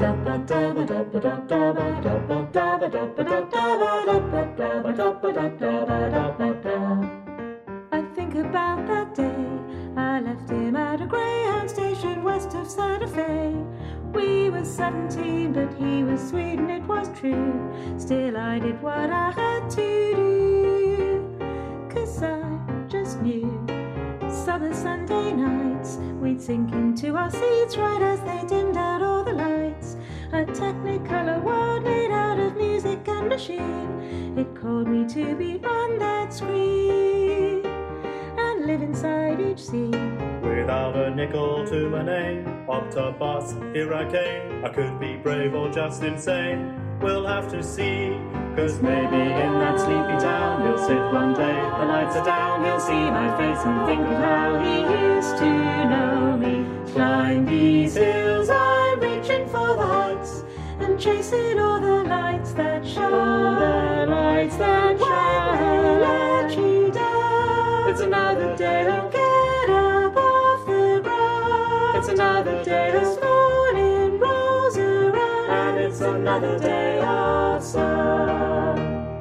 I think about that day I left him at a Greyhound station west of Santa Fe. We were 17, but he was sweet and it was true. Still I did what I had to do, 'cause I just knew. Summer Sunday nights, we'd sink into our seats right as they dimmed out all the lights. A technicolor world made out of music and machine. It called me to be on that screen and live inside each scene. Without a nickel to my name, hopped a bus, here I came. I could be brave or just insane, we'll have to see. 'Cause maybe in that sleepy town he'll sit one day, the lights are down, he'll see my face and think of how he used to know me. Climb these hills, I'm reaching for the heights and chasing all the lights that shine, the lights that shine, let you down. It's another day, I'll get up off the ground. It's another day, this morning rolls around, and it's another day of sun.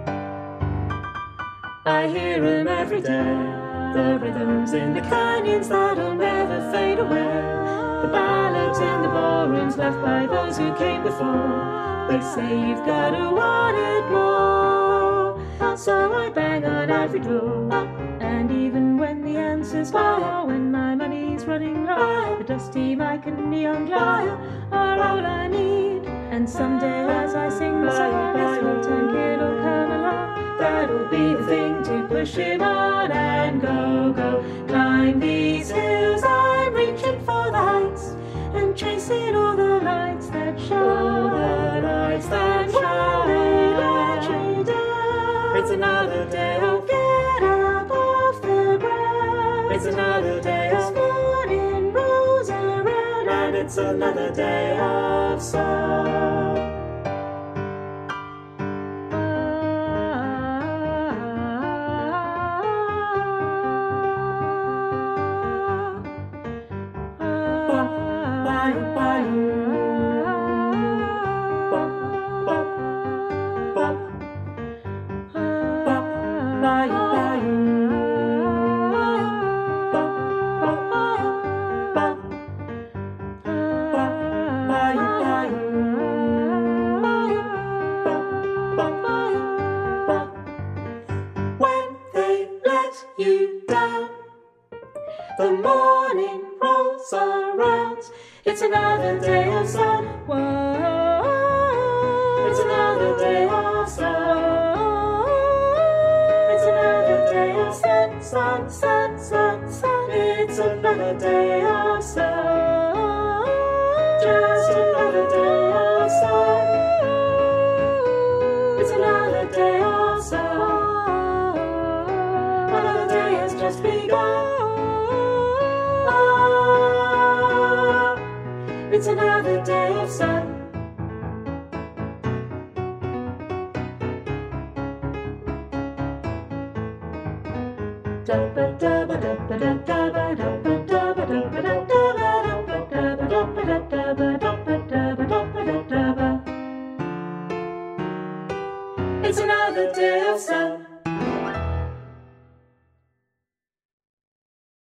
I hear him every day, the rhythms in the canyons that'll never fade away, the ballads in the ballrooms left by those who came before. They say you've gotta want it more, so I bang on every door. And even when the answer's fire, when my money's running low, the dusty mic and neon glow are all I need. And someday as I sing the song, this little tank it'll come along. That'll be the thing to push him on and go, go. Climb these hills, I'm reaching for the heights and chasing all the lights that shine, the lights that shine, they let you down. It's another day, I'll get up off the ground. It's another day, this morning rolls around, and it's another day of sun. When they let you down, the morning rolls around. It's another day of sun. Whoa, it's another day of sun. It's another day of sun, sun, sun, sun, sun. It's another day of sun. Just another day of sun. It's another day of sun. Another day has just begun. It's another day of sun. It's another day of sun.